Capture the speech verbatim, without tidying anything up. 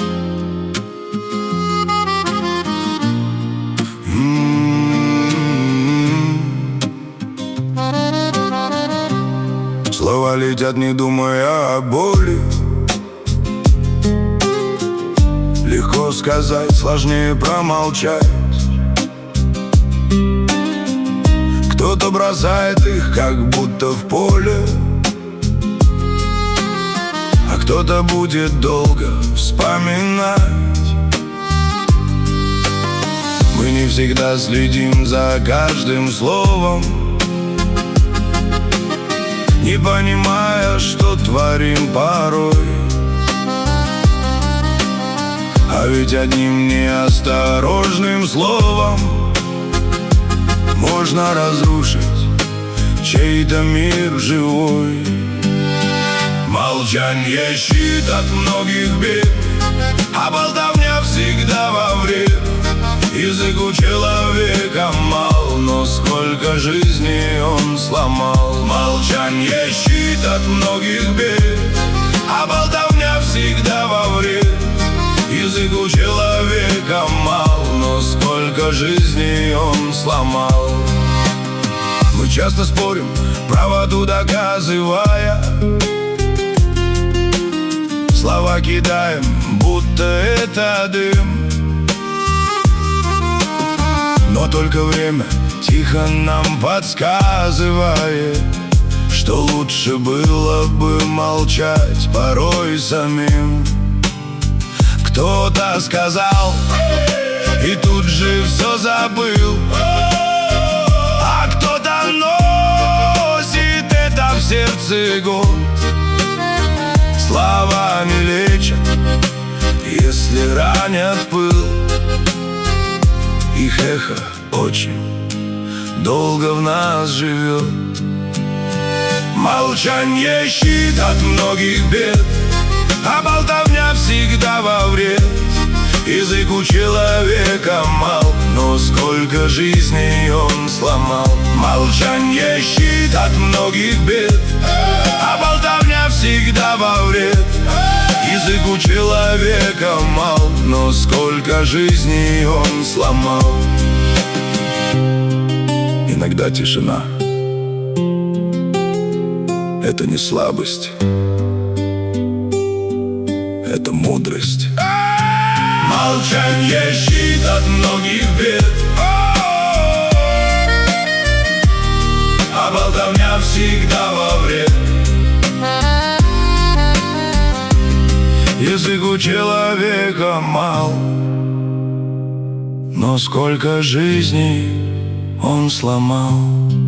Слова летят, не думая о боли. Легко сказать, сложнее промолчать. Кто-то бросает их, как будто в поле, а кто-то будет долго вспоминать. Мы не всегда следим за каждым словом, не понимая, что творим порой. А ведь одним неосторожным словом можно разрушить чей-то мир живой. Молчанье щит от многих бед, а болтовня всегда во вред. Язык у человека мал, но сколько жизней он сломал. Молчанье щит от многих бед, а болтовня всегда во вред. Язык у человека мал, но сколько жизней он сломал. Мы часто спорим, правоту доказывая, слова кидаем, будто это дым. Но только время тихо нам подсказывает, что лучше было бы молчать порой самим. Кто-то сказал и тут же все забыл, а кто-то носит это в сердце год. Словами лечат, если ранят в пыл. Их эхо очень долго в нас живет. Молчанье щит от многих бед, а болтовня всегда во вред. Язык у человека мал, но сколько жизней он сломал. Молчанье щит от многих бед, а болтовня всегда во вред. Язык у человека мал, но сколько жизней он сломал. Иногда тишина — это не слабость, это мудрость. Молчанье щит от многих бед, а болтовня всегда во вред. Язык у человека мал, но сколько жизней он сломал.